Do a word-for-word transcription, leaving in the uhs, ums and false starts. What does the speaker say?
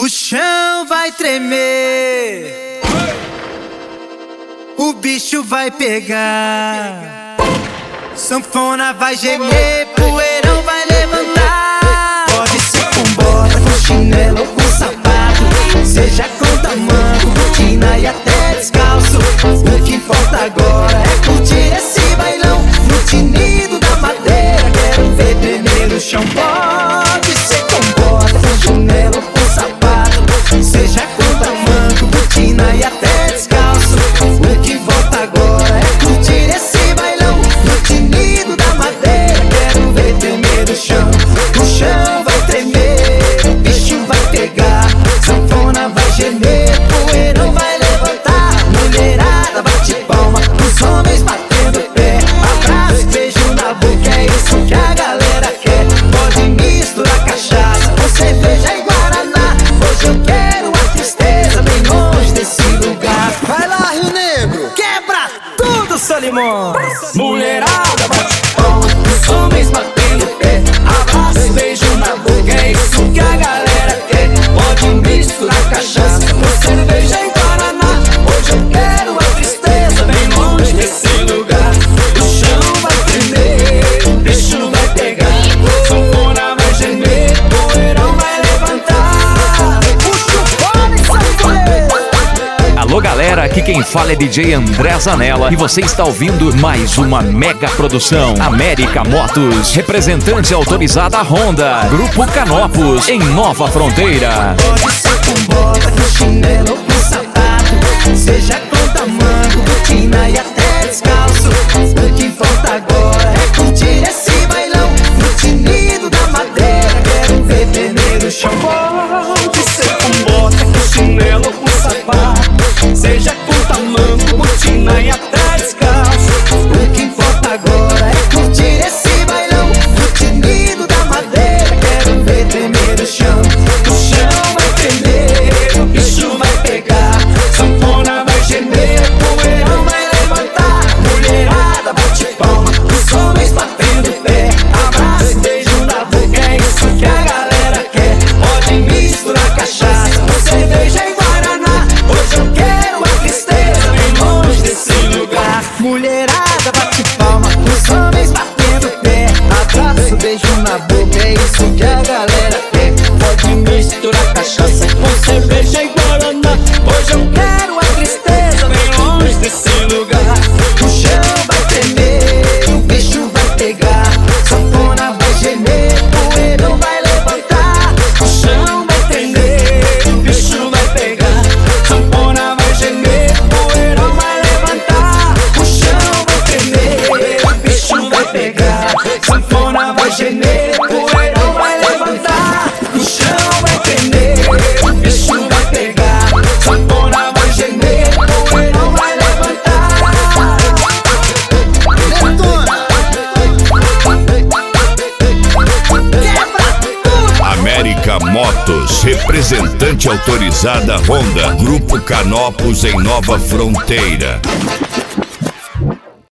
O chão vai tremer, o bicho vai pegar, sanfona vai gemer, poeirão vai levantar. Pode ser com bota, com chinelo ou com sapato, seja com tamanho, botina e até descalço. O que importa agora é curtir esse bailão no tinido da madeira. Quero ver tremer o chão. Pode ser com bota, com chinelo ou com sapato, seja com tamanho, botina e até descalço. O que importa agora é curtir esse bailão no tinido da madeira. Quero ver tremer o chão. O chão vai tremer, o bicho vai pegar, sanfona vai gemer, poeirão vai levantar. Mulherada bate palma, os homens batendo pé, abraço, beijo na boca, é isso que a galera quer. Pode misturar cachaça com cerveja e guaraná. Hoje eu quero a tristeza bem longe desse lugar. Vai lá, Rio Negro, quebra tudo, Solimões. Mulherada bate palma, os homens batendo pé, abraço, beijo na boca, é isso que a galera quer. Pode misturar cachaça com cerveja e guaraná. Hoje eu quero a tristeza bem longe desse lugar. O chão vai tremer, o bicho vai pegar, sanfona vai gemer, poeirão vai levantar. Puxa o fone, sanfoneiro. Alô galera, aqui quem fala é D J André Zanella e você está ouvindo mais uma mega produção América Motos, representante autorizada Honda, Grupo Canopus, em Nova Fronteira. Pode ser com bota, com chinelo ou com sapato, seja com tamanho, botina e até descalço. O que importa agora é curtir esse bailão no tinido da madeira. Quero ver tremer o chão. Pode ser com bota, com chinelo ou com sapato, seja com tamanho, botina e até descalço. O que importa agora é curtir esse bailão no tinido da madeira. Quero ver tremer o chão. O chão vai tremer, o bicho vai pegar, sanfona vai gemer, poeirão vai levantar. Mulherada bate palma, os homens batendo pé, abraço, beijo na boca, é isso que a galera quer. Pode misturar cachaça com cerveja e guaraná. Hoje eu quero a tristeza bem longe desse lugar. Mulherada bate palma, os homens batendo pé, abraço, beijo na boca, é isso que a galera quer. Pode misturar cachaça com cerveja e guaraná. Hoje eu quero a tristeza bem longe desse lugar. O chão vai tremer, o bicho vai pegar, sanfona vai gemer, poeirão vai levantar. O chão vai tremer, o bicho vai pegar, sanfona vai gemer, poeirão vai levantar. O chão vai tremer, o bicho vai pegar, sanfona vai gemer, poeirão vai levantar. O chão vai tremer, o bicho vai pegar, sanfona vai gemer, poeirão vai levantar. Quebra tudo. América Motos, representante autorizada Honda, Grupo Canopus em Nova Fronteira.